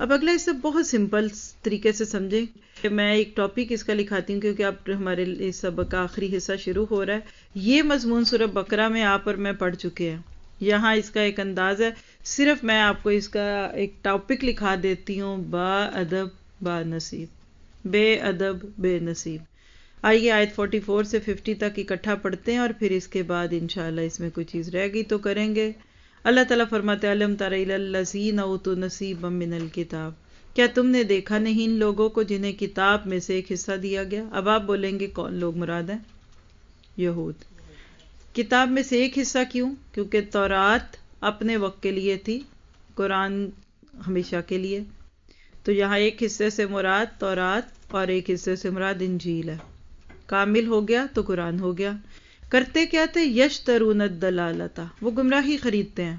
اب اگلا اس سے بہت سمپل طریقے سے سمجھیں. میں ایک ٹاپک اس کا لکھاتی ہوں کیونکہ اب ہمارے اس سبق کا آخری حصہ شروع ہو رہا ہے. یہ مضمون سورہ بقرہ میں آپ اور میں پڑھ چکے ہیں. یہاں اس کا ایک انداز ہے. صرف میں آپ کو اس کا ایک ٹاپک لکھا دیتی ہوں: با ادب با نصیب، بے ادب بے نصیب. آئیے آیت 44 سے 50 تک اکٹھا پڑھتے ہیں اور پھر اس کے بعد انشاءاللہ اس میں کوئی چیز رہ گئی تو کریں گے. اللہ تعالیٰ فرماتے ہیں: الم تر الی الذین اوتوا نصیبا من الکتاب، کیا تم نے دیکھا نہیں ان لوگوں کو جنہیں کتاب میں سے ایک حصہ دیا گیا؟ اب آپ بولیں گے کون لوگ مراد ہیں؟ یہود. کتاب میں سے ایک حصہ کیوں؟ کیونکہ تورات اپنے وقت کے لیے تھی، قرآن ہمیشہ کے لیے. تو یہاں ایک حصے سے مراد تورات اور ایک حصے سے مراد انجیل ہے. کامل ہو گیا تو قرآن ہو گیا. کرتے کیا تھے؟ یشترون الضلالۃ، وہ گمراہی خریدتے ہیں.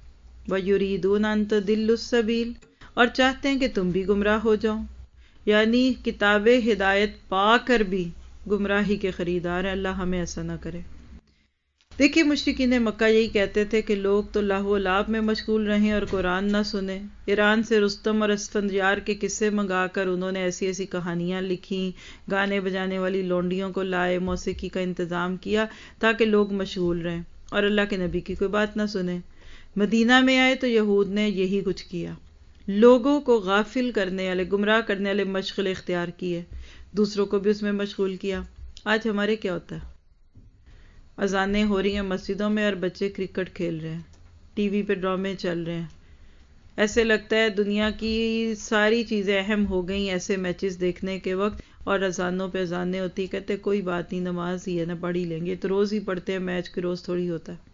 ویریدون ان تضلوا السبیل، اور چاہتے ہیں کہ تم بھی گمراہ ہو جاؤ. یعنی کتاب ہدایت پا کر بھی گمراہی کے خریدار ہیں. اللہ ہمیں ایسا نہ کرے. دیکھیے مشرکین مکہ یہی کہتے تھے کہ لوگ تو لہو و لعب میں مشغول رہیں اور قرآن نہ سنیں. ایران سے رستم اور اسفندیار کے قصے منگا کر انہوں نے ایسی ایسی کہانیاں لکھیں، گانے بجانے والی لونڈیوں کو لائے، موسیقی کا انتظام کیا تاکہ لوگ مشغول رہیں اور اللہ کے نبی کی کوئی بات نہ سنیں. مدینہ میں آئے تو یہود نے یہی کچھ کیا. لوگوں کو غافل کرنے والے، گمراہ کرنے والے مشغلے اختیار کیے، دوسروں کو بھی اس میں مشغول کیا. آج ہمارے کیا ہوتا ہے؟ اذانیں ہو رہی ہیں مسجدوں میں اور بچے کرکٹ کھیل رہے ہیں، ٹی وی پہ ڈرامے چل رہے ہیں. ایسے لگتا ہے دنیا کی ساری چیزیں اہم ہو گئیں ایسے میچز دیکھنے کے وقت، اور اذانوں پہ اذانیں ہوتی. کہتے کوئی بات نہیں، نماز ہی ہے نا، پڑھ ہی لیں گے. تو روز ہی پڑھتے ہیں، میچ کے روز تھوڑی ہوتا ہے.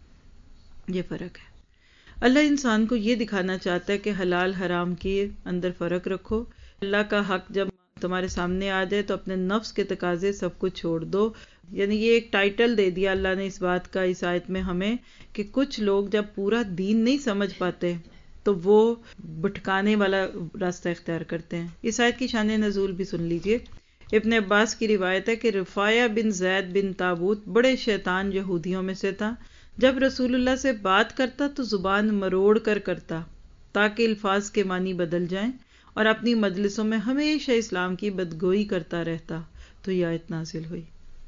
یہ فرق ہے. اللہ انسان کو یہ دکھانا چاہتا ہے کہ حلال حرام کے اندر فرق رکھو. اللہ کا حق جب تمہارے سامنے آ جائے تو اپنے نفس کے تقاضے سب کچھ چھوڑ دو. یعنی یہ ایک ٹائٹل دے دیا اللہ نے اس بات کا اس آیت میں ہمیں کہ کچھ لوگ جب پورا دین نہیں سمجھ پاتے تو وہ بھٹکانے والا راستہ اختیار کرتے ہیں. اس آیت کی شان نزول بھی سن لیجئے. ابن عباس کی روایت ہے کہ رفاعہ بن زید بن تابوت بڑے شیطان یہودیوں میں سے تھا. جب رسول اللہ سے بات کرتا تو زبان مروڑ کر کرتا تاکہ الفاظ کے معنی بدل جائیں، اور اپنی مجلسوں میں ہمیشہ اسلام کی بدگوئی کرتا رہتا. تو یہ آیت نازل ہوئی.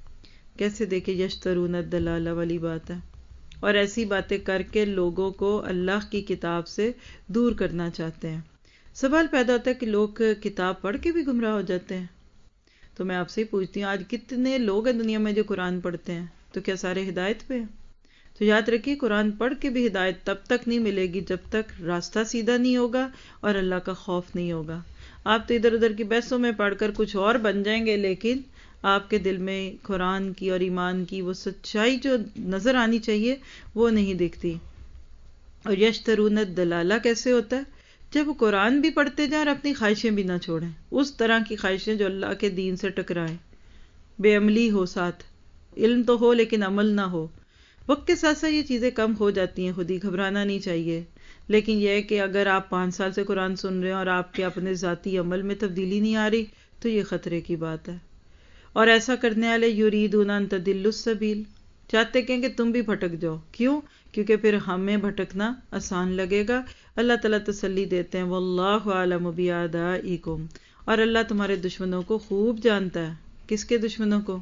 کیسے دیکھیں یشترون الضلالہ والی بات ہے، اور ایسی باتیں کر کے لوگوں کو اللہ کی کتاب سے دور کرنا چاہتے ہیں. سوال پیدا ہوتا ہے کہ لوگ کتاب پڑھ کے بھی گمراہ ہو جاتے ہیں. تو میں آپ سے ہی پوچھتی ہوں، آج کتنے لوگ ہیں دنیا میں جو قرآن پڑھتے ہیں؟ تو کیا سارے ہدایت پہ ہیں؟ تو یاد رکھیے قرآن پڑھ کے بھی ہدایت تب تک نہیں ملے گی جب تک راستہ سیدھا نہیں ہوگا اور اللہ کا خوف نہیں ہوگا. آپ تو ادھر ادھر کی بحثوں میں پڑھ کر کچھ اور بن جائیں گے، لیکن آپ کے دل میں قرآن کی اور ایمان کی وہ سچائی جو نظر آنی چاہیے وہ نہیں دکھتی. اور یشترون الضلالہ کیسے ہوتا ہے؟ جب قرآن بھی پڑھتے جائیں اور اپنی خواہشیں بھی نہ چھوڑیں، اس طرح کی خواہشیں جو اللہ کے دین سے ٹکرائیں، بے عملی ہو، ساتھ علم تو ہو لیکن عمل نہ ہو. وقت کے ساتھ ساتھ یہ چیزیں کم ہو جاتی ہیں، خود ہی گھبرانا نہیں چاہیے. لیکن یہ ہے کہ اگر آپ 5 سال سے قرآن سن رہے ہیں اور آپ کے اپنے ذاتی عمل میں تبدیلی نہیں آ رہی تو یہ خطرے کی بات ہے. اور ایسا کرنے والے یریدون ان تضلوا السبیل، چاہتے کہ تم بھی بھٹک جاؤ. کیوں؟ کیونکہ پھر ہمیں بھٹکنا آسان لگے گا. اللہ تعالیٰ تسلی دیتے ہیں واللہ اعلم باعدائکم، اور اللہ تمہارے دشمنوں کو خوب جانتا ہے. کس کے دشمنوں کو؟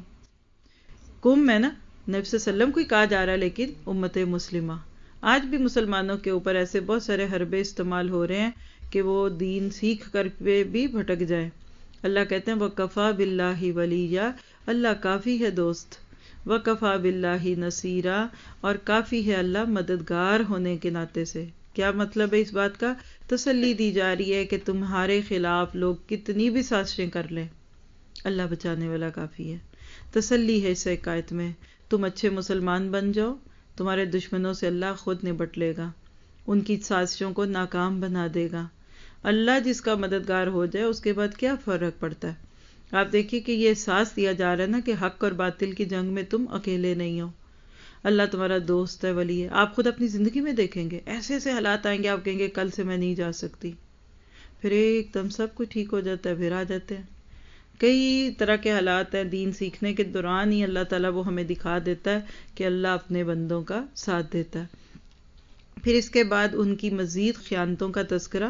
کم ہے نا، نبی صلی اللہ علیہ وسلم کو ہی کہا جا رہا ہے، لیکن امت مسلمہ. آج بھی مسلمانوں کے اوپر ایسے بہت سارے حربے استعمال ہو رہے ہیں کہ وہ دین سیکھ کر بھی بھٹک جائیں. اللہ کہتے ہیں وَكَفَى بِاللَّهِ وَلِيًّا، اللہ کافی ہے دوست. وَكَفَى بِاللَّهِ نَصِيرًا، اور کافی ہے اللہ مددگار ہونے کے ناطے سے. کیا مطلب ہے اس بات کا؟ تسلی دی جا رہی ہے کہ تمہارے خلاف لوگ کتنی بھی سازشیں کر لیں، اللہ بچانے والا کافی ہے. تسلی ہے اس حکایت میں. تم اچھے مسلمان بن جاؤ، تمہارے دشمنوں سے اللہ خود نبٹ لے گا، ان کی سازشوں کو ناکام بنا دے گا. اللہ جس کا مددگار ہو جائے اس کے بعد کیا فرق پڑتا ہے؟ آپ دیکھیے کہ یہ احساس دیا جا رہا ہے نا کہ حق اور باطل کی جنگ میں تم اکیلے نہیں ہو. اللہ تمہارا دوست ہے، ولی ہے. آپ خود اپنی زندگی میں دیکھیں گے ایسے ایسے حالات آئیں گے، آپ کہیں گے کل سے میں نہیں جا سکتی، پھر ایک دم سب کچھ ٹھیک ہو جاتا ہے، پھر آ جاتے ہیں. کئی طرح کے حالات ہیں، دین سیکھنے کے دوران ہی اللہ تعالیٰ وہ ہمیں دکھا دیتا ہے کہ اللہ اپنے بندوں کا ساتھ دیتا ہے. پھر اس کے بعد ان کی مزید خیانتوں کا تذکرہ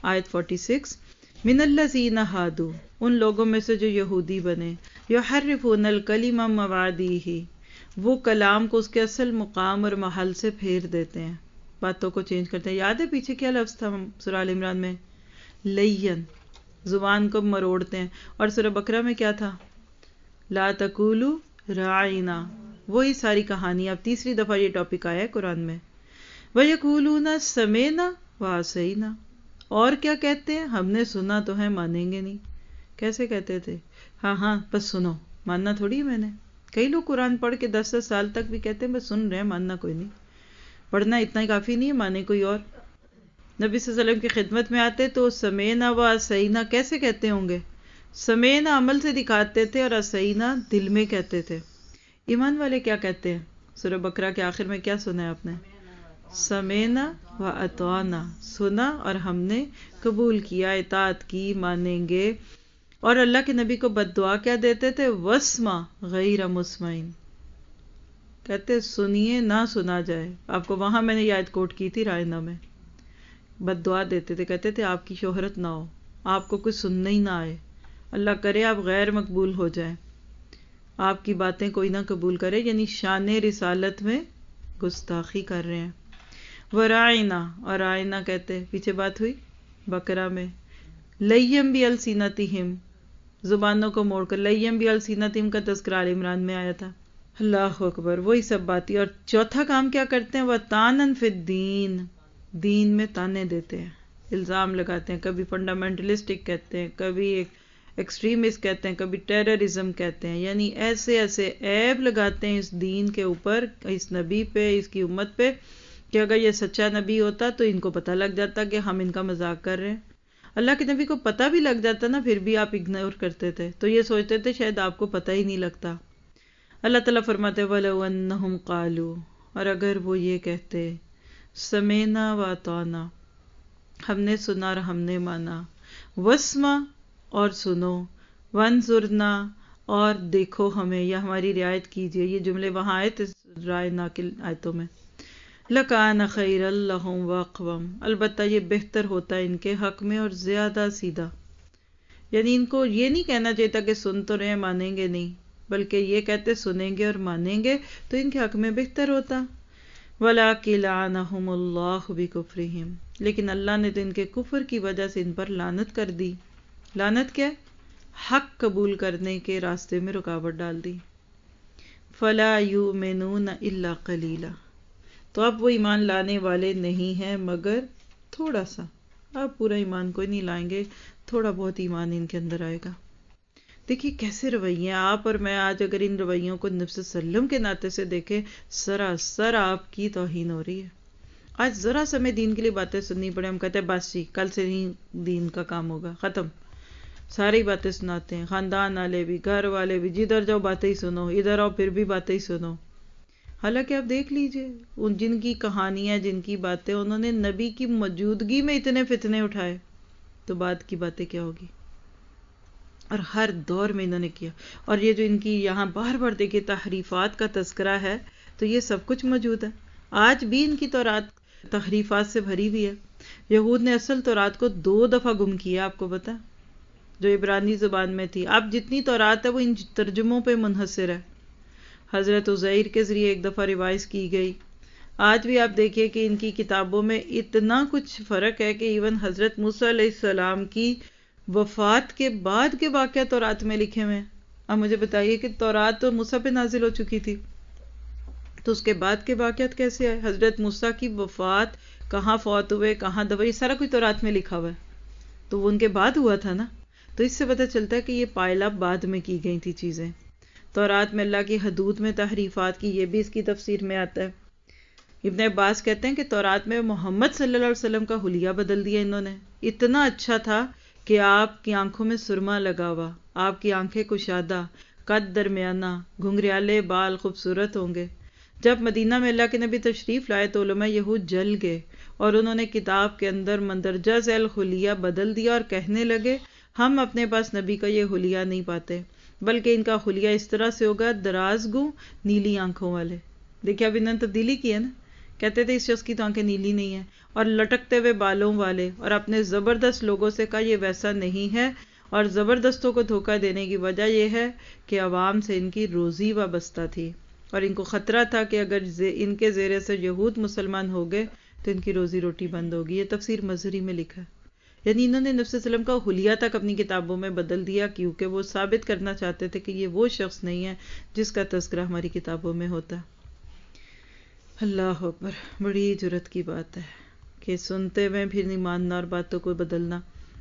آیت 46 من الذین ہادو، ان لوگوں میں سے جو یہودی بنے، یحرفون الکلم عن مواضعہ، وہ کلام کو اس کے اصل مقام اور محل سے پھیر دیتے ہیں، باتوں کو چینج کرتے ہیں. یاد ہے پیچھے کیا لفظ تھا سورہ آل عمران میں؟ لین، زبان کو مروڑتے ہیں. اور سورہ بقرہ میں کیا تھا؟ لا تقولوا راعینا، وہی ساری کہانی. اب تیسری دفعہ یہ ٹاپک آیا ہے قرآن میں. وَيَقُولُونَ سَمِعْنَا وَعَصَيْنَا، اور کیا کہتے ہیں؟ ہم نے سنا تو ہے، مانیں گے نہیں. کیسے کہتے تھے؟ ہاں بس سنو، ماننا تھوڑی ہے میں نے. کئی لوگ قرآن پڑھ کے 10 سال تک بھی کہتے ہیں بس سن رہے ہیں، ماننا کوئی نہیں. پڑھنا اتنا ہی کافی نہیں ہے، مانے کوئی اور. نبی صلی اللہ علیہ وسلم کی خدمت میں آتے تو سمینا و عصینا کیسے کہتے ہوں گے؟ سمینا عمل سے دکھاتے تھے اور عصینا دل میں کہتے تھے. ایمان والے کیا کہتے ہیں؟ سورہ بقرہ کے آخر میں کیا سنا ہے آپ نے؟ سمینا و اطعنا، سنا اور ہم نے قبول کیا، اطاعت کی، مانیں گے. اور اللہ کے نبی کو بد دعا کیا دیتے تھے؟ واسمع غیر مسمعین، کہتے سنیے نہ سنا جائے. آپ کو وہاں میں نے یہ آیت کوٹ کی تھی رائنا میں. بد دعا دیتے تھے، کہتے تھے آپ کی شہرت نہ ہو، آپ کو کچھ سننا ہی نہ آئے، اللہ کرے آپ غیر مقبول ہو جائیں، آپ کی باتیں کوئی نہ قبول کرے. یعنی شان رسالت میں گستاخی کر رہے ہیں. ورائنا، اور آئینہ کہتے، پیچھے بات ہوئی بقرہ میں. لیم بھی السینتہم، زبانوں کو موڑ کر. لیم بھی السینتہم کا تذکرہ آل عمران میں آیا تھا. اللہ اکبر، وہی سب باتیں. اور چوتھا کام کیا کرتے ہیں؟ وَطَعْنًا فِي الدِّينِ، دین میں تانے دیتے ہیں، الزام لگاتے ہیں. کبھی فنڈامنٹلسٹک کہتے ہیں، کبھی ایکسٹریمسٹ کہتے ہیں، کبھی ٹیررزم کہتے ہیں. یعنی ایسے ایسے عیب لگاتے ہیں اس دین کے اوپر، اس نبی پہ، اس کی امت پہ، کہ اگر یہ سچا نبی ہوتا تو ان کو پتہ لگ جاتا کہ ہم ان کا مذاق کر رہے ہیں. اللہ کے نبی کو پتہ بھی لگ جاتا نا، پھر بھی آپ اگنور کرتے تھے، تو یہ سوچتے تھے شاید آپ کو پتہ ہی نہیں لگتا. اللہ تعالیٰ فرماتے وَلَوْ أَنَّهُمْ قَالُوا، اور اگر وہ یہ کہتے سمینا و اطعنا، ہم نے سنا اور ہم نے مانا، واسمع اور سنو، وانظرنا اور دیکھو ہمیں یا ہماری رعایت کیجئے. یہ جملے وہاں آئے تھے رائے ناقل آیتوں میں. لَكَانَ خَيْرًا لَهُمْ وَأَقْوَمَ، البتہ یہ بہتر ہوتا ہے ان کے حق میں اور زیادہ سیدھا. یعنی ان کو یہ نہیں کہنا چاہیے تھا کہ سن تو رہے مانیں گے نہیں، بلکہ یہ کہتے سنیں گے اور مانیں گے تو ان کے حق میں بہتر ہوتا. وَلَٰكِن لَعَنَهُمُ اللَّهُ بِكُفْرِهِمْ، لیکن اللہ نے تو ان کے کفر کی وجہ سے ان پر لعنت کر دی. لعنت کیا؟ حق قبول کرنے کے راستے میں رکاوٹ ڈال دی. فَلَا يُؤْمِنُونَ إِلَّا قَلِيلًا، تو اب وہ ایمان لانے والے نہیں ہیں مگر تھوڑا سا. آپ پورا ایمان کوئی نہیں لائیں گے، تھوڑا بہت ایمان ان کے اندر آئے گا. دیکھیے کیسے رویے، آپ اور میں آج اگر ان رویوں کو نبی صلی اللہ علیہ وسلم کے ناطے سے دیکھیں، سراسر آپ کی توہین ہو رہی ہے. آج ذرا سا میں دین کے لیے باتیں سننی پڑے، ہم کہتے ہیں بس جی کل سے نہیں دین کا کام ہوگا، ختم. ساری باتیں سناتے ہیں، خاندان والے بھی، گھر والے بھی، جدھر جاؤ باتیں ہی سنو، ادھر آؤ پھر بھی باتیں ہی سنو. حالانکہ آپ دیکھ لیجئے ان جن کی کہانیاں، جن کی باتیں، انہوں نے نبی کی موجودگی میں اتنے فتنے اٹھائے، تو بعد کی باتیں کیا ہوگی. اور ہر دور میں انہوں نے کیا. اور یہ جو ان کی یہاں بار بار دیکھیے تحریفات کا تذکرہ ہے، تو یہ سب کچھ موجود ہے. آج بھی ان کی تورات تحریفات سے بھری ہوئی ہے. یہود نے اصل تورات کو 2 دفعہ گم کیا، آپ کو پتا، جو عبرانی زبان میں تھی. اب جتنی تورات ہے وہ ان ترجموں پہ منحصر ہے. حضرت عزیر کے ذریعے ایک دفعہ ریوائز کی گئی. آج بھی آپ دیکھیے کہ ان کی کتابوں میں اتنا کچھ فرق ہے کہ ایون حضرت موسیٰ علیہ السلام کی وفات کے بعد کے واقعات تورات میں لکھے ہوئے ہیں. اب مجھے بتائیے کہ تورات تو موسیٰ پہ نازل ہو چکی تھی، تو اس کے بعد کے واقعات کیسے آئے؟ حضرت موسیٰ کی وفات، کہاں فوت ہوئے، کہاں دفن، یہ سارا کچھ تورات میں لکھا ہوا ہے. تو وہ ان کے بعد ہوا تھا نا. تو اس سے پتہ چلتا ہے کہ یہ پائل اپ بعد میں کی گئی تھی چیزیں. تورات میں اللہ کی حدود میں تحریفات کی، یہ بھی اس کی تفسیر میں آتا ہے. ابن عباس کہتے ہیں کہ تورات میں محمد صلی اللہ علیہ وسلم کا حلیہ بدل دیا انہوں نے. اتنا اچھا تھا کہ آپ کی آنکھوں میں سرما لگا ہوا، آپ کی آنکھیں کشادہ، قد درمیانہ، گھنگریالے بال خوبصورت ہوں گے. جب مدینہ میں اللہ کے نبی تشریف لائے تو علماء یہود جل گئے اور انہوں نے کتاب کے اندر مندرجہ ذیل حلیہ بدل دیا اور کہنے لگے ہم اپنے پاس نبی کا یہ حلیہ نہیں پاتے، بلکہ ان کا حلیہ اس طرح سے ہوگا، دراز گو نیلی آنکھوں والے. دیکھیں اب انہوں نے تبدیلی کی ہے نا، کہتے تھے اس شخص کی تو آنکھیں نیلی نہیں ہیں، اور لٹکتے ہوئے بالوں والے، اور اپنے زبردست لوگوں سے کہا یہ ویسا نہیں ہے، اور زبردستوں کو دھوکہ دینے کی وجہ یہ ہے کہ عوام سے ان کی روزی وابستہ تھی، اور ان کو خطرہ تھا کہ اگر ان کے زیر سے یہود مسلمان ہو گئے تو ان کی روزی روٹی بند ہوگی۔ یہ تفسیر مظہری میں لکھا ہے۔ یعنی انہوں نے نبی صلی اللہ علیہ وسلم کا حلیہ تک اپنی کتابوں میں بدل دیا، کیونکہ وہ ثابت کرنا چاہتے تھے کہ یہ وہ شخص نہیں ہے جس کا تذکرہ ہماری کتابوں میں ہوتا ہے۔ اللہ اکبر، بڑی جرت کی بات ہے کہ سنتے ہوئے پھر نہیں ماننا اور باتوں کو بدلنا۔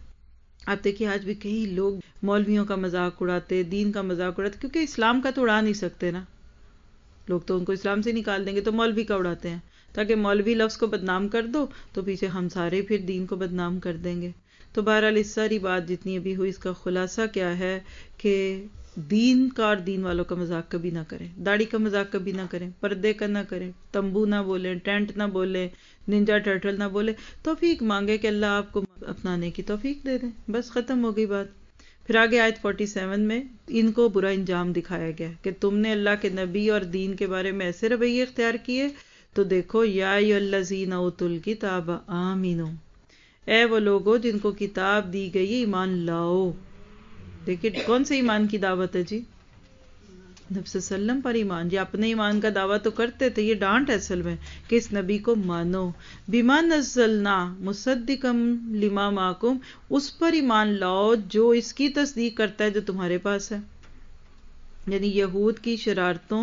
آپ دیکھیے آج بھی کئی لوگ مولویوں کا مذاق اڑاتے، دین کا مذاق اڑاتے، کیونکہ اسلام کا تو اڑا نہیں سکتے نا، لوگ تو ان کو اسلام سے نکال دیں گے، تو مولوی کا اڑاتے ہیں، تاکہ مولوی لفظ کو بدنام کر دو تو پیچھے ہم سارے پھر دین کو بدنام کر دیں گے۔ تو بہرحال اس ساری بات جتنی ابھی ہوئی، اس کا خلاصہ کیا ہے کہ دین کا اور دین والوں کا مذاق کبھی نہ کریں، داڑھی کا مذاق کبھی نہ کریں، پردے کا نہ کریں، تمبو نہ بولیں، ٹینٹ نہ بولیں، ننجا ٹرٹل نہ بولیں، توفیق مانگے کہ اللہ آپ کو اپنانے کی توفیق دے دیں، بس ختم ہو گئی بات۔ پھر آگے آیت 47 میں ان کو برا انجام دکھایا گیا کہ تم نے اللہ کے نبی اور دین کے بارے میں ایسے رویے اختیار کیے، تو دیکھو یا ایھا الذین اوتوا الکتاب آمنو، اے وہ لوگوں جن کو کتاب دی گئی ایمان لاؤ۔ دیکھیے کون سے ایمان کی دعوت ہے جی؟ نبی صلی اللہ علیہ وسلم پر ایمان، یہ اپنے ایمان کا دعویٰ تو کرتے تھے، یہ ڈانٹ ہے اصل میں کہ اس نبی کو مانو۔ بما نزلنا مصدقا لما معکم، اس پر ایمان لاؤ جو اس کی تصدیق کرتا ہے جو تمہارے پاس ہے۔ یعنی یہود کی شرارتوں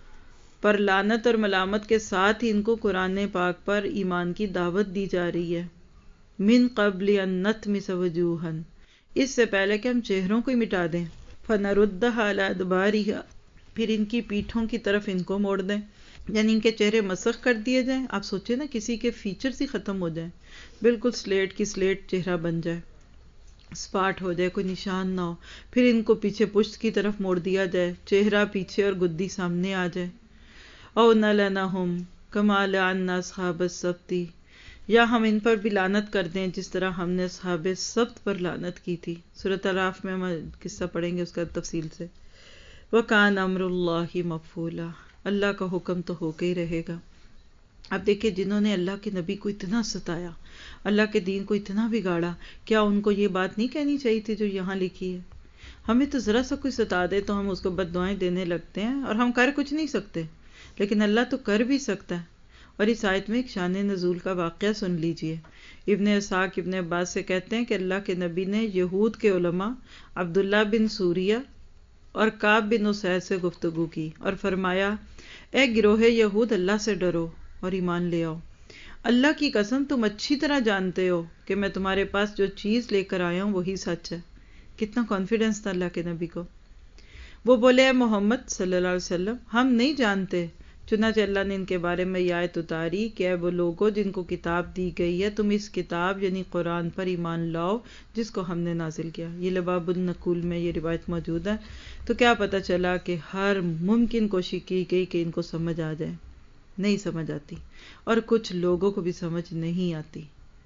پر لعنت اور ملامت کے ساتھ ہی ان کو قرآن پاک پر ایمان کی دعوت دی جا رہی ہے۔ من قبل ان نطمس وجوہا، اس سے پہلے کہ ہم چہروں کو ہی مٹا دیں، فنردھا علی ادبارہا، پھر ان کی پیٹھوں کی طرف ان کو موڑ دیں، یعنی ان کے چہرے مسخ کر دیے جائیں۔ آپ سوچیں نا کسی کے فیچرز ہی ختم ہو جائیں، بالکل سلیٹ کی سلیٹ چہرہ بن جائے، اسپاٹ ہو جائے، کوئی نشان نہ ہو، پھر ان کو پیچھے پشت کی طرف موڑ دیا جائے، چہرہ پیچھے اور گدی سامنے آ جائے۔ او نلعنہم کما لعنا اصحاب السبت، یا ہم ان پر بھی لعنت کر دیں جس طرح ہم نے اصحاب سبت پر لعنت کی تھی۔ سورۃ الاعراف میں ہم قصہ پڑھیں گے اس کا تفصیل سے۔ وَكَانَ أَمْرُ اللَّهِ مَفْعُولًا، اللہ کا حکم تو ہو کے ہی رہے گا۔ اب دیکھیں جنہوں نے اللہ کے نبی کو اتنا ستایا، اللہ کے دین کو اتنا بگاڑا، کیا ان کو یہ بات نہیں کہنی چاہیے تھی جو یہاں لکھی ہے؟ ہمیں تو ذرا سا کوئی ستا دے تو ہم اس کو بد دعائیں دینے لگتے ہیں، اور ہم کر کچھ نہیں سکتے، لیکن اللہ تو کر بھی سکتا ہے۔ اور اس آیت میں ایک شان نزول کا واقعہ سن لیجئے۔ ابن اسحاق ابن عباس سے کہتے ہیں کہ اللہ کے نبی نے یہود کے علماء عبداللہ بن سوریہ اور کعب بن اسید سے گفتگو کی اور فرمایا، اے گروہ یہود، اللہ سے ڈرو اور ایمان لے آؤ۔ اللہ کی قسم تم اچھی طرح جانتے ہو کہ میں تمہارے پاس جو چیز لے کر آیا ہوں وہی سچ ہے۔ کتنا کانفیڈنس تھا اللہ کے نبی کو۔ وہ بولے، اے محمد صلی اللہ علیہ وسلم، ہم نہیں جانتے۔ چنانچہ اللہ نے ان کے بارے میں یہ آیت اتاری کہ اے وہ لوگوں جن کو کتاب دی گئی ہے، تم اس کتاب یعنی قرآن پر ایمان لاؤ جس کو ہم نے نازل کیا۔ یہ لباب النقول میں یہ روایت موجود ہے۔ تو کیا پتہ چلا کہ ہر ممکن کوشش کی گئی کہ ان کو سمجھ آ جائے، نہیں سمجھ آتی، اور کچھ لوگوں کو بھی سمجھ نہیں آتی۔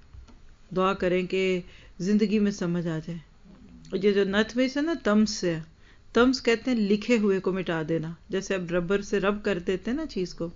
دعا کریں کہ زندگی میں سمجھ آ جائے۔ یہ جو نتمس ہے نا، تمس سے ہے، تمس کہتے ہیں لکھے ہوئے کو مٹا دینا، جیسے اب ربر سے رب کر دیتے ہیں نا چیز کو۔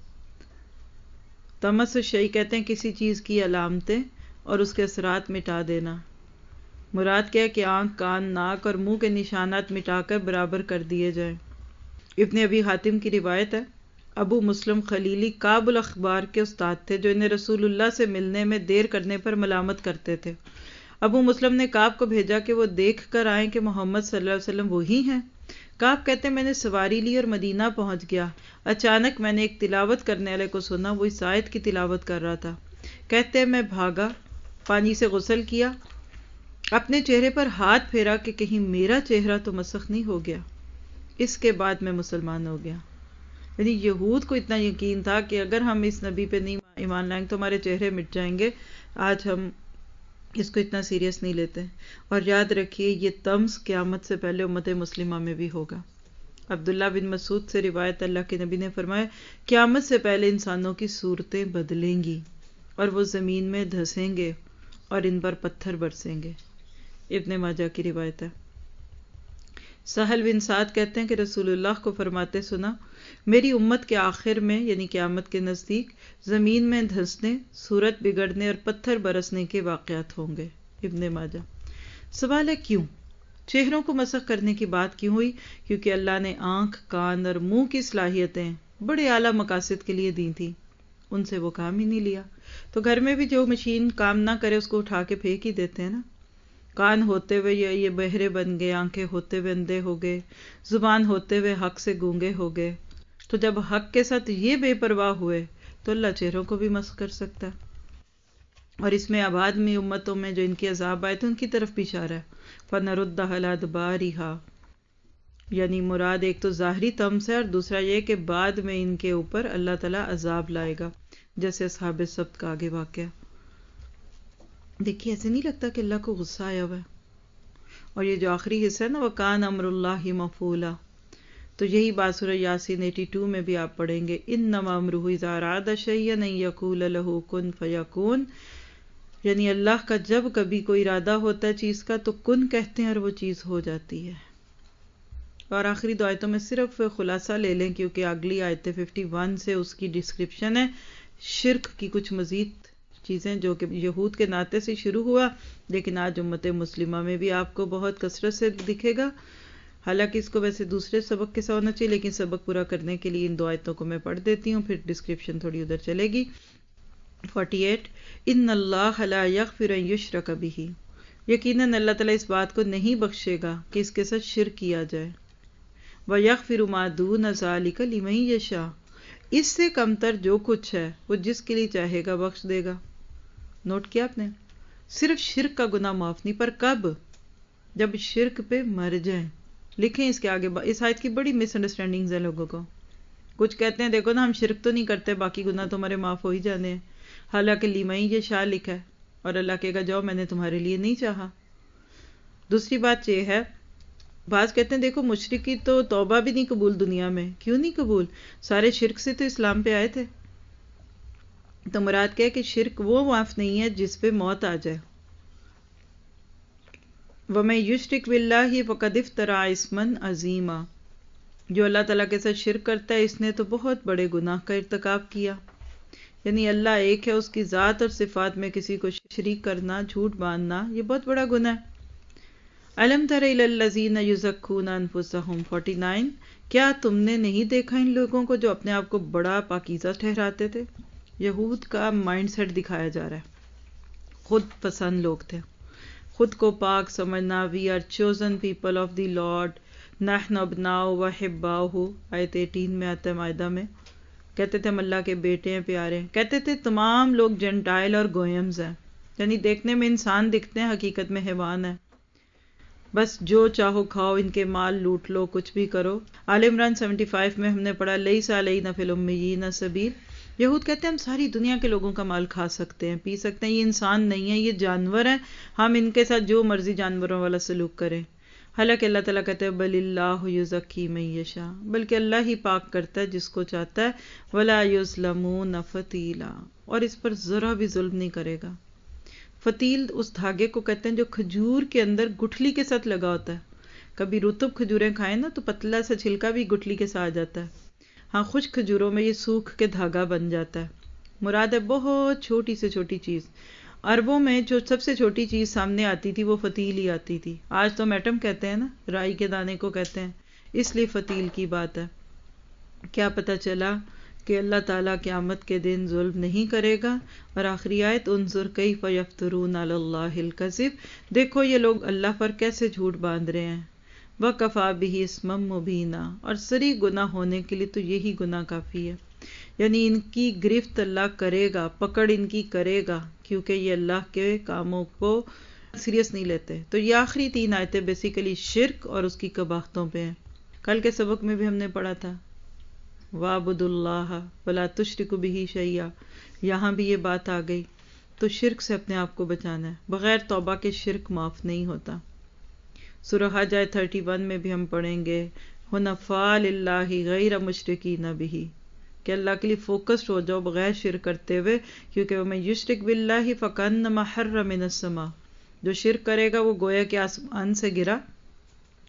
تمس شیء کہتے ہیں کسی چیز کی علامتیں اور اس کے اثرات مٹا دینا۔ مراد کیا ہے کہ آنکھ، کان، ناک اور منہ کے نشانات مٹا کر برابر کر دیے جائیں۔ ابن ابی حاتم کی روایت ہے، ابو مسلم خلیلی کعب الاخبار کے استاد تھے جو انہیں رسول اللہ سے ملنے میں دیر کرنے پر ملامت کرتے تھے۔ ابو مسلم نے کعب کو بھیجا کہ وہ دیکھ کر آئیں کہ محمد صلی اللہ علیہ وسلم وہی ہیں۔ کعب کہتے ہیں میں نے سواری لی اور مدینہ پہنچ گیا۔ اچانک میں نے ایک تلاوت کرنے والے کو سنا، وہ اس آیت کی تلاوت کر رہا تھا۔ کہتے ہیں میں بھاگا، پانی سے غسل کیا، اپنے چہرے پر ہاتھ پھیرا کہ کہیں میرا چہرہ تو مسخ نہیں ہو گیا۔ اس کے بعد میں مسلمان ہو گیا۔ یعنی یہود کو اتنا یقین تھا کہ اگر ہم اس نبی پہ نہیں ایمان لائیں تو ہمارے چہرے مٹ جائیں گے۔ آج ہم اس کو اتنا سیریس نہیں لیتے، اور یاد رکھیے یہ طمس قیامت سے پہلے امت مسلمہ میں بھی ہوگا۔ عبداللہ بن مسعود سے روایت، اللہ کے نبی نے فرمایا، قیامت سے پہلے انسانوں کی صورتیں بدلیں گی اور وہ زمین میں دھسیں گے اور ان پر پتھر برسیں گے۔ ابن ماجہ کی روایت ہے۔ سہل بن سعد کہتے ہیں کہ رسول اللہ کو فرماتے سنا، میری امت کے آخر میں یعنی قیامت کے نزدیک زمین میں دھنسنے، صورت بگڑنے اور پتھر برسنے کے واقعات ہوں گے۔ ابن ماجہ۔ سوال ہے کیوں؟ چہروں کو مسخ کرنے کی بات کیوں ہوئی؟ کیونکہ اللہ نے آنکھ، کان اور منہ کی صلاحیتیں بڑے اعلیٰ مقاصد کے لیے دی تھیں، ان سے وہ کام ہی نہیں لیا۔ تو گھر میں بھی جو مشین کام نہ کرے اس کو اٹھا کے پھینک ہی دیتے ہیں نا۔ کان ہوتے ہوئے یہ بہرے بن گئے، آنکھیں ہوتے ہوئے اندھے ہو گئے، زبان ہوتے ہوئے حق سے گونگے ہو گئے۔ تو جب حق کے ساتھ یہ بے پرواہ ہوئے تو اللہ چہروں کو بھی مسخ کر سکتا ہے۔ اور اس میں آباد میں امتوں میں جو ان کی عذاب آئے تھے ان کی طرف بھی اشارہ ہے۔ فَنَرُدَّ عَلَى أَدْبَارِهَا، یعنی مراد ایک تو ظاہری طمس ہے اور دوسرا یہ کہ بعد میں ان کے اوپر اللہ تعالیٰ عذاب لائے گا، جیسے اصحاب السبت کا آگے واقعہ۔ دیکھیے ایسے نہیں لگتا کہ اللہ کو غصہ آیا ہوا ہے؟ اور یہ جو آخری حصہ ہے نا وَكَانَ أَمْرُ اللَّهِ مَفْعُولًا، تو یہی بات سورہ یاسین 82 میں بھی آپ پڑھیں گے، إِنَّمَا أَمْرُهُ إِذَا أَرَادَ شَيْئًا أَن يَقُولَ لَهُ كُن فَيَكُونُ، یعنی اللہ کا جب کبھی کوئی ارادہ ہوتا ہے چیز کا تو کن کہتے ہیں اور وہ چیز ہو جاتی ہے۔ اور آخری دو آیتوں میں صرف خلاصہ لے لیں کیونکہ اگلی آیت 51 سے اس کی ڈسکرپشن ہے شرک کی کچھ مزید چیزیں جو کہ یہود کے ناطے سے شروع ہوا لیکن آج امت مسلمہ میں بھی آپ کو بہت کثرت سے دکھے گا۔ حالانکہ اس کو ویسے دوسرے سبق کے ساتھ ہونا چاہیے لیکن سبق پورا کرنے کے لیے ان دو آیتوں کو میں پڑھ دیتی ہوں، پھر ڈسکرپشن تھوڑی ادھر چلے گی۔ 48 ان اللہ لا یغفر ان یشرک بہ، یقیناً اللہ تعالیٰ اس بات کو نہیں بخشے گا کہ اس کے ساتھ شرک کیا جائے۔ وَيَغْفِرُ مَا دُونَ ذَلِكَ لِمَن یشاء، اس سے کمتر جو کچھ ہے وہ جس کے لیے چاہے گا بخش دے گا۔ نوٹ کیا آپ نے؟ صرف شرک کا گناہ معاف نہیں، پر کب؟ جب شرک پہ مر جائیں۔ لکھیں اس کے آگے، اس آیت کی بڑی مس انڈرسٹینڈنگز ہیں لوگوں کو۔ کچھ کہتے ہیں دیکھو نا ہم شرک تو نہیں کرتے باقی گناہ تو ہمارے معاف ہو ہی جانے ہیں، حالانکہ لِمَن یشاء لکھا ہے اور اللہ کہے گا جاؤ میں نے تمہارے لیے نہیں چاہا۔ دوسری بات یہ ہے، بعض کہتے ہیں دیکھو مشرک کی تو توبہ بھی نہیں قبول دنیا میں۔ کیوں نہیں قبول؟ سارے شرک سے تو اسلام پہ آئے تھے۔ تو مراد کیا ہے کہ شرک وہ معاف نہیں ہے جس پہ موت آ جائے۔ وَمَن یُشْرِک بِاللَّهِ فَقَدِ افْتَرَىٰ اِثْمًا عَظِیمًا، جو اللہ تعالیٰ کے ساتھ شرک کرتا ہے اس نے تو بہت بڑے گناہ کا ارتکاب کیا۔ یعنی اللہ ایک ہے، اس کی ذات اور صفات میں کسی کو شریک کرنا، جھوٹ باندھنا، یہ بہت بڑا گناہ ہے۔ أَلَمْ تَرَ إِلَى الَّذِينَ يُزَكُّونَ أَنفُسَهُمْ 49 کیا تم نے نہیں دیکھا ان لوگوں کو جو اپنے آپ کو بڑا پاکیزہ ٹھہراتے تھے؟ یہود کا مائنڈ سیٹ دکھایا جا رہا ہے، خود پسند لوگ تھے، خود کو پاک سمجھنا۔ We are chosen people of the Lord نحن ابناء وحباؤہ، آیت 18 میں آتا ہے مائدہ میں۔ کہتے تھے ہم اللہ کے بیٹے ہیں، پیارے ہیں۔ کہتے تھے تمام لوگ جنٹائل اور گوئمز ہیں، یعنی دیکھنے میں انسان دکھتے ہیں حقیقت میں حیوان ہے، بس جو چاہو کھاؤ، ان کے مال لوٹ لو، کچھ بھی کرو۔ آل عمران 75 میں ہم نے پڑھا لیس علینا فی الامیین سبیل، یہود کہتے ہیں ہم ساری دنیا کے لوگوں کا مال کھا سکتے ہیں، پی سکتے ہیں، یہ انسان نہیں ہے، یہ جانور ہیں، ہم ان کے ساتھ جو مرضی جانوروں والا سلوک کریں۔ حالانکہ اللہ تعالیٰ کہتے ہیں بل اللہ یزکی من یشاء، بلکہ اللہ ہی پاک کرتا ہے جس کو چاہتا ہے، ولا یظلمون فتیلا، اور اس پر ذرا بھی ظلم نہیں کرے گا۔ فتیل اس دھاگے کو کہتے ہیں جو کھجور کے اندر گٹھلی کے ساتھ لگا ہوتا ہے۔ کبھی رطب کھجوریں کھائیں نا تو پتلا سا چھلکا بھی گٹھلی کے ساتھ آ جاتا ہے، ہاں خشک کھجوروں میں یہ سوکھ کے دھاگا بن جاتا ہے۔ مراد ہے بہت چھوٹی سے چھوٹی چیز۔ عربوں میں جو سب سے چھوٹی چیز سامنے آتی تھی وہ فتیل ہی آتی تھی، آج تو ایٹم کہتے ہیں نا، رائی کے دانے کو کہتے ہیں، اس لیے فتیل کی بات ہے۔ کیا پتہ چلا کہ اللہ تعالیٰ قیامت کے دن ظلم نہیں کرے گا۔ اور آخری آیت انظر کیف یفترون علی اللہ الکذب، دیکھو یہ لوگ اللہ پر کیسے جھوٹ باندھ رہے ہیں۔ وکفیٰ بہ اسما مبینا، اور سری گناہ ہونے کے لیے تو یہی گناہ کافی ہے، یعنی ان کی گرفت اللہ کرے گا، پکڑ ان کی کرے گا، کیونکہ یہ اللہ کے کاموں کو سیریس نہیں لیتے۔ تو یہ آخری 3 آیتیں بیسیکلی شرک اور اس کی قباحتوں پہ ہیں۔ کل کے سبق میں بھی ہم نے پڑھا تھا وَاعْبُدُوا اللَّهَ وَلَا تُشْرِكُوا بِهِ شَيْئًا، یہاں بھی یہ بات آ گئی۔ تو شرک سے اپنے آپ کو بچانا ہے، بغیر توبہ کے شرک معاف نہیں ہوتا۔ سورہ حج آیت 31 میں بھی ہم پڑھیں گے حنفاء للہ غیر مشرکین بہ، کہ اللہ کے لیے فوکسڈ ہو جاؤ بغیر شرک کرتے ہوئے، کیونکہ وَمَن یشرک بِاللَّهِ فَكَأَنَّمَا خَرَّ مِنَ السَّمَاءِ، جو شرک کرے گا وہ گویا کہ آسمان سے گرا۔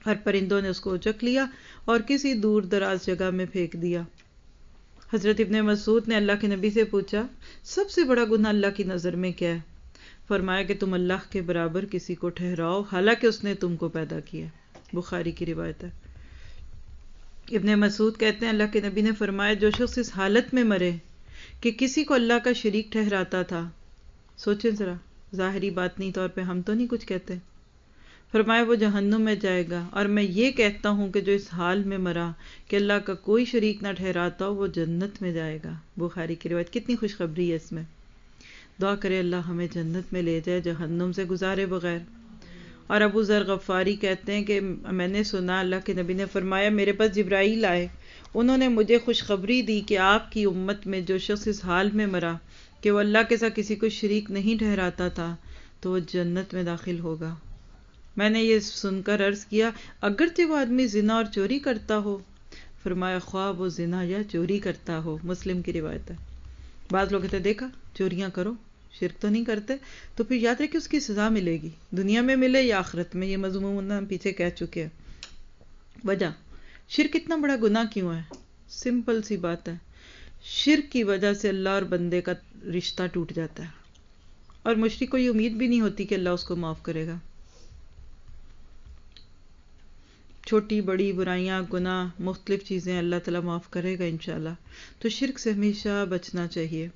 اور پرندوں نے اس کو اچک لیا اور کسی دور دراز جگہ میں پھینک دیا۔ حضرت ابن مسعود نے اللہ کے نبی سے پوچھا، سب سے بڑا گناہ اللہ کی نظر میں کیا ہے؟ فرمایا کہ تم اللہ کے برابر کسی کو ٹھہراؤ حالانکہ اس نے تم کو پیدا کیا۔ بخاری کی روایت ہے۔ ابن مسعود کہتے ہیں اللہ کے نبی نے فرمایا جو شخص اس حالت میں مرے کہ کسی کو اللہ کا شریک ٹھہراتا تھا، سوچیں ذرا، ظاہری باطنی طور پہ ہم تو نہیں کچھ کہتے، فرمایا وہ جہنم میں جائے گا، اور میں یہ کہتا ہوں کہ جو اس حال میں مرا کہ اللہ کا کوئی شریک نہ ٹھہراتا ہو وہ جنت میں جائے گا۔ بخاری کی روایت۔ کتنی خوشخبری ہے اس میں۔ دعا کرے اللہ ہمیں جنت میں لے جائے جہنم سے گزارے بغیر۔ اور ابو ذر غفاری کہتے ہیں کہ میں نے سنا اللہ کے نبی نے فرمایا میرے پاس جبرائیل آئے، انہوں نے مجھے خوشخبری دی کہ آپ کی امت میں جو شخص اس حال میں مرا کہ وہ اللہ کے ساتھ کسی کو شریک نہیں ٹھہراتا تھا تو وہ جنت میں داخل ہوگا۔ میں نے یہ سن کر عرض کیا اگرچہ وہ آدمی زنا اور چوری کرتا ہو؟ فرمایا خواہ وہ زنا یا چوری کرتا ہو۔ مسلم کی روایت ہے۔ بعض لوگ کہتے ہیں دیکھا چوریاں کرو، شرک تو نہیں کرتے، تو پھر یاد رکھیں اس کی سزا ملے گی، دنیا میں ملے یا آخرت میں۔ یہ مضمون ہم پیچھے کہہ چکے ہیں۔ وجہ شرک اتنا بڑا گناہ کیوں ہے؟ سمپل سی بات ہے، شرک کی وجہ سے اللہ اور بندے کا رشتہ ٹوٹ جاتا ہے، اور مشرک کو یہ امید بھی نہیں ہوتی کہ اللہ اس کو معاف کرے گا۔ چھوٹی بڑی برائیاں، گناہ، مختلف چیزیں اللہ تعالیٰ معاف کرے گا انشاءاللہ۔ تو شرک سے ہمیشہ بچنا چاہیے۔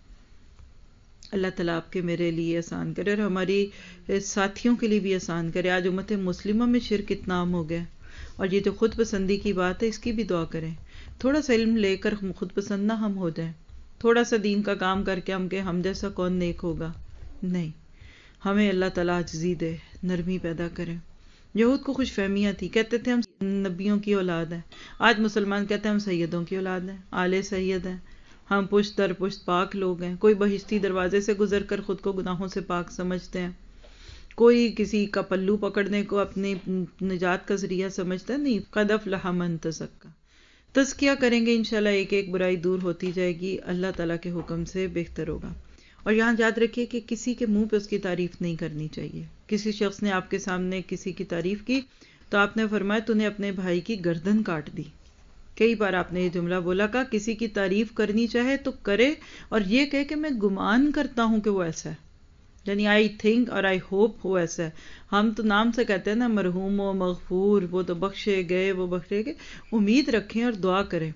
اللہ تعالیٰ آپ کے میرے لیے آسان کرے اور ہماری ساتھیوں کے لیے بھی آسان کرے۔ آج امت مسلمہ میں شرک اتنا عام ہو گیا، اور یہ جو خود پسندی کی بات ہے اس کی بھی دعا کریں۔ تھوڑا سا علم لے کر خود پسند نہ ہم ہو جائیں، تھوڑا سا دین کا کام کر کے ہم کہ ہم جیسا کون نیک ہوگا، نہیں، ہمیں اللہ تعالیٰ عاجزی دے، نرمی پیدا کرے۔ یہود کو خوش فہمیاں تھی، کہتے تھے ہم نبیوں کی اولاد ہیں۔ آج مسلمان کہتے ہیں ہم سیدوں کی اولاد ہیں، آل سید ہیں، ہم پشت در پشت پاک لوگ ہیں۔ کوئی بہشتی دروازے سے گزر کر خود کو گناہوں سے پاک سمجھتے ہیں، کوئی کسی کا پلو پکڑنے کو اپنی نجات کا ذریعہ سمجھتا ہے، نہیں، قد افلح من تزکیٰ۔ تزکیہ کریں گے انشاءاللہ ایک ایک برائی دور ہوتی جائے گی، اللہ تعالیٰ کے حکم سے بہتر ہوگا۔ اور یہاں یاد رکھیے کہ کسی کے منہ پہ اس کی تعریف نہیں کرنی چاہیے۔ کسی شخص نے آپ کے سامنے کسی کی تعریف کی تو آپ نے فرمایا تو نے اپنے بھائی کی گردن کاٹ دی۔ کئی بار آپ نے یہ جملہ بولا کہ کسی کی تعریف کرنی چاہے تو کرے، اور یہ کہے کہ میں گمان کرتا ہوں کہ وہ ایسا ہے، یعنی آئی تھنک اور آئی ہوپ وہ ایسا ہے۔ ہم تو نام سے کہتے ہیں نا مرحوم و مغفور، وہ تو بخشے گئے، وہ بخشے گئے، امید رکھیں اور دعا کریں،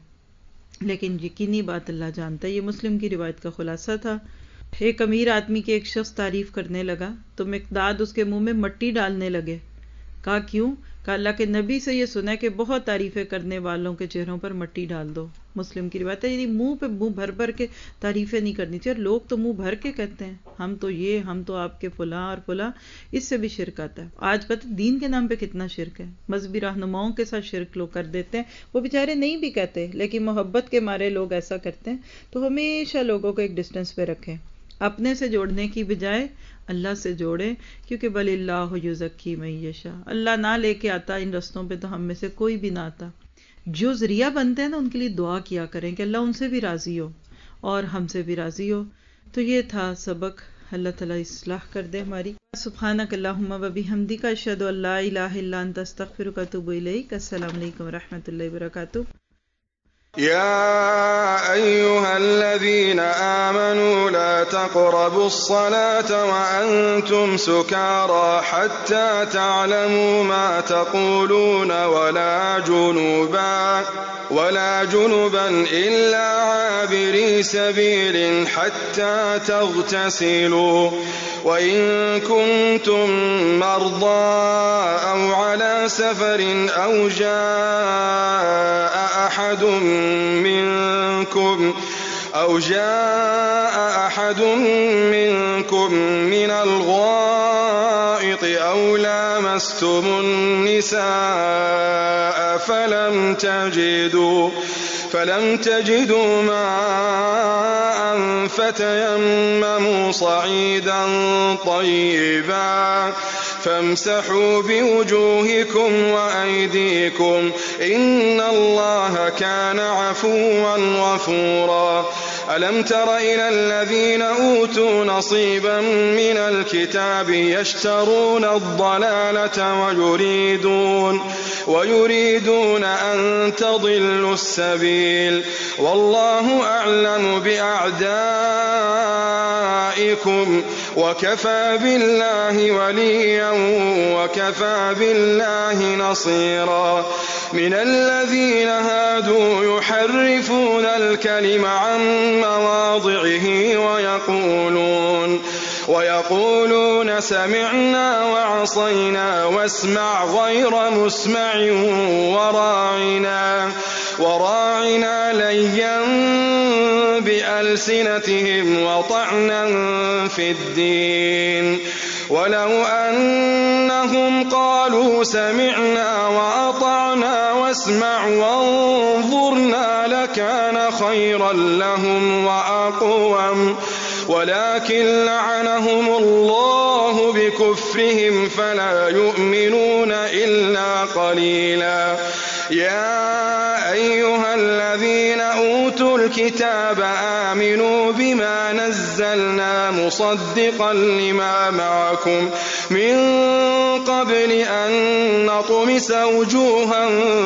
لیکن یقینی بات اللہ جانتا ہے۔ یہ مسلم کی روایت کا خلاصہ تھا۔ ایک امیر آدمی کی ایک شخص تعریف کرنے لگا تو مقداد اس کے منہ میں مٹی ڈالنے لگے۔ کہا کیوں؟ کہا اللہ کے نبی سے یہ سنا ہے کہ بہت تعریفیں کرنے والوں کے چہروں پر مٹی ڈال دو۔ مسلم کی روایت ہے، یعنی منہ پہ منہ بھر بھر کے تعریفیں نہیں کرنی چاہیے۔ لوگ تو منہ بھر کے کہتے ہیں ہم تو یہ، ہم تو آپ کے فلاں اور فلاں، اس سے بھی شرک آتا ہے۔ آج پتہ دین کے نام پہ کتنا شرک ہے، مذہبی رہنماؤں کے ساتھ شرک لوگ کر دیتے ہیں، وہ بیچارے نہیں بھی کہتے لیکن محبت کے مارے لوگ ایسا کرتے ہیں۔ تو ہمیشہ لوگوں کو ایک ڈسٹینس پہ رکھیں، اپنے سے جوڑنے کی بجائے اللہ سے جوڑیں، کیونکہ بل اللہ یزکی من یشاء، اللہ نہ لے کے آتا ان رستوں پہ تو ہم میں سے کوئی بھی نہ آتا۔ جو ذریعہ بنتے ہیں نا ان کے لیے دعا کیا کریں کہ اللہ ان سے بھی راضی ہو اور ہم سے بھی راضی ہو۔ تو یہ تھا سبق، اللہ تعالیٰ اصلاح کر دے ہماری۔ سبحانک اللہم و بحمدک، اشہد ان لا الہ الا انت، استغفرک و اتوب الیک۔ السلام علیکم و رحمۃ اللہ وبرکاتہ۔ يا أيها الذين آمنوا لا تقربوا الصلاة وأنتم سكارى حتى تعلموا ما تقولون ولا جنبا إلا عابري سبيل حتى تغتسلوا، وإن كنتم مرضى أو على سفر أو جاء أحد منكم من الغائط أو لامستم النساء فلم تجدوا ماء فتيمموا صعيدا طيبا فامسحوا بوجوهكم وأيديكم إن الله كان عفوا غفورا. ألم تر إلى الذين أوتوا نصيبا من الكتاب يشترون الضلالة ويريدون أن تضلوا السبيل والله أعلم بأعدائكم وكفى بالله وليا وكفى بالله نصيرا من الذين هادوا يحرفون الكلم عن مواضعه ويقولون سمعنا وعصينا واسمع غير مسمع وراعنا ليا بألسنتهم وطعنا في الدين ولو أنهم قالوا سمعنا وأطعنا واسمع وانظرنا لكان خيرا لهم وأقوم ولكن لعنهم الله بكفرهم فلا يؤمنون إلا قليلا يا أيها الذين أوتوا الكتاب آمنوا بما نزلنا مصدقا لما معكم من قبل أن نطمس وجوها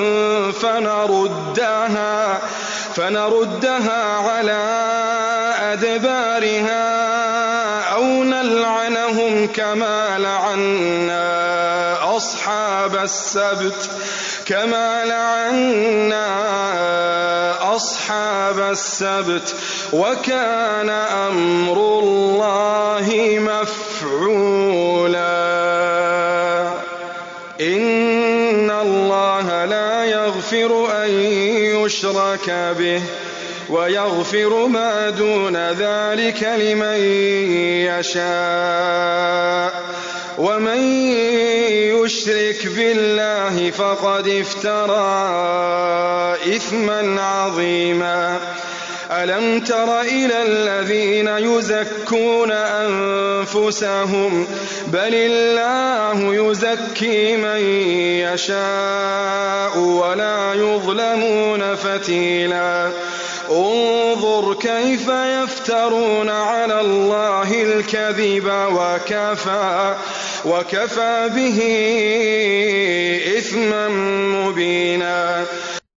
فنردها على أدبارها أو نلعنهم كما لعنا أصحاب السبت وكان أمر الله مفعولا إن الله لا يغفر أن يشرك به ويغفر ما دون ذلك لمن يشاء ومن يشرك بالله فقد افترى إثما عظيما ألم تر إلى الذين يزكون أنفسهم بل الله يزكي من يشاء ولا يظلمون فتيلا انظر كيف يفترون على الله الكذب وكفى به إثما مبينا